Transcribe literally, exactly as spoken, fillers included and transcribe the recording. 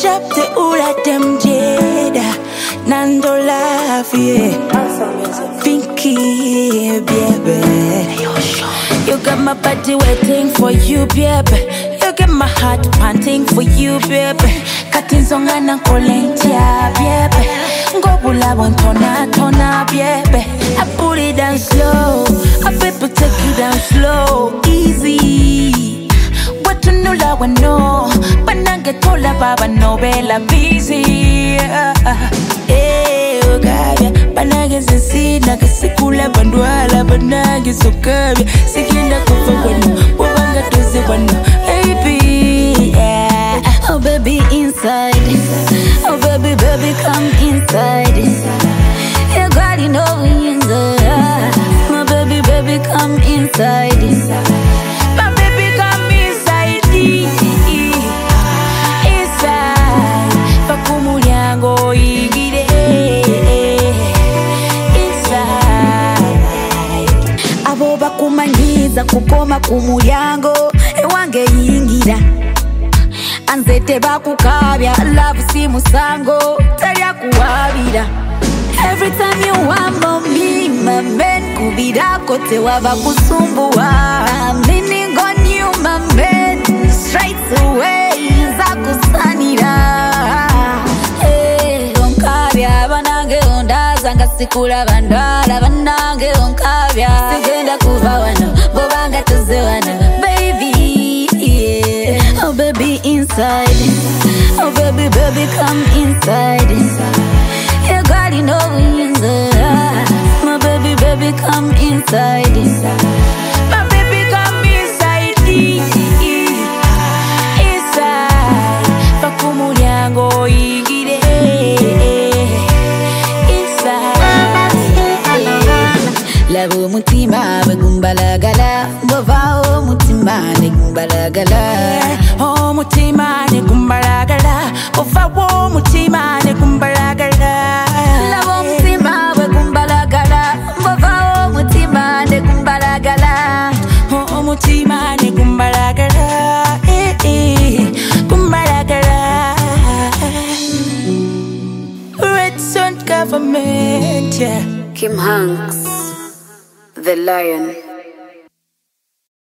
shop the ula dem jeda Nando love yeah Pinky baby You got my body waiting for you baby You got my heart panting for you baby Katinzonga na kolentia baby Ngobula wontona tona baby I put it down slow I people take you down slow Easy What you know la wano Banange tola baba novela busy Eh ogabia Banange zensina Kasikula bandwala Banange sokabia Sikinda kufa wano Wabanga toze wano Baby yeah Oh baby inside Oh baby baby come inside You got it know inside My baby baby come inside My baby come inside Inside Fakumulyango igire Inside Abo bakumanyiza kukoma kumulyango Ewange yingira Anzete bakukabya love si musango Talya kuwabira Every time you want more me my man kubira kote waba kusumbuwa I'm leaning on you my man Straight away zakusanira Hey onkabya banange ondaza ngasikula bandala banange onkabya Sigenda kuva wano bobanga tuze wano Baby yeah. Oh baby inside Oh baby baby come inside You got it know inside My baby baby come inside My baby come inside Inside Fakumulyango igire Inside Labo mutima begumbalagala Bova o mutima negumbalagala Oh mutima negumbalagala Bova wo mutima negumbalagala Labo mutima begumbalagala Bova o mutima negumbalagala Oh mutima negumbalagala Eh eh Gumbalagala Red Sun Government yeah Kim Hanks The Lion